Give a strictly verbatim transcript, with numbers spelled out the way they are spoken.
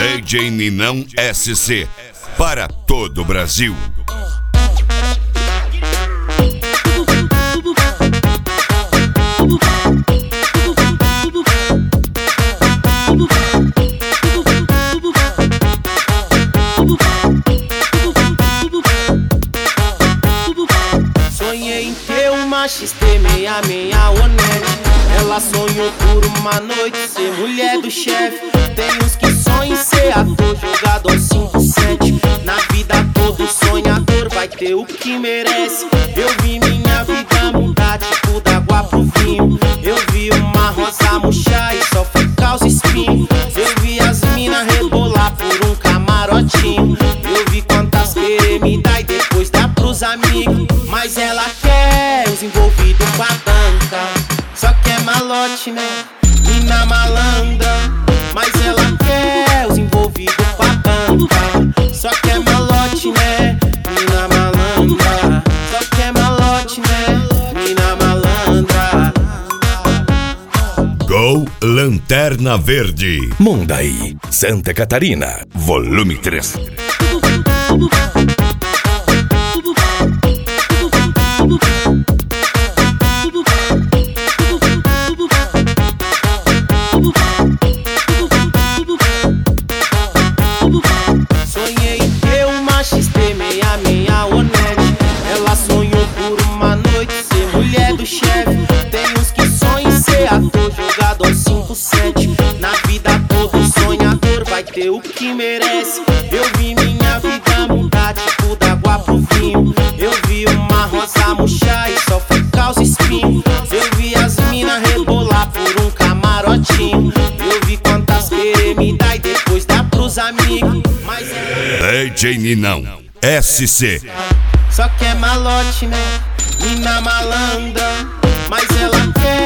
D J Ninão S C para todo o Brasil. Sonhei em ter uma X T seiscentos e sessenta e Onete. Ela sonhou por uma noite ser mulher do chefe. Tem uns que sonham em ser ator, jogador cinco sete. Na vida todo sonhador vai ter o que merece. Eu vi minha vida mudar, tipo d'água pro vinho. Eu vi uma rosa murchar e só ficar os espinhos. Eu vi as minas rebolar por um camarotinho. Eu vi quantas querer me dar e depois dar pros amigos. Mas ela quer os envolvidos com a banca. Só quer malote, né? Mina malandra. Mas ela quer os envolvidos com a banca. Só quer malote, né? Mina malandra. Só quer malote, né? Mina malandra. Gol Lanterna Verde, Mundaí, Santa Catarina, volume três. Sonhei em ter uma X T seiscentos e sessenta e Onete. Ela sonhou por uma noite ser mulher do chefe. Tem uns que sonham em ser ator, jogador cinco sete. Na vida todo sonhador vai ter o que merece. Eu vi minha vida mudar, tipo d'água pro vinho. Eu vi uma rosa murchar e só ficar os espinhos. Eu vi as minas rebolar por um camarotinho. Eu vi quantas querer me dar e depois dar pros amigos. Mas D J Ninão S C. só quer malote, né? Mina malandra. Mas ela quer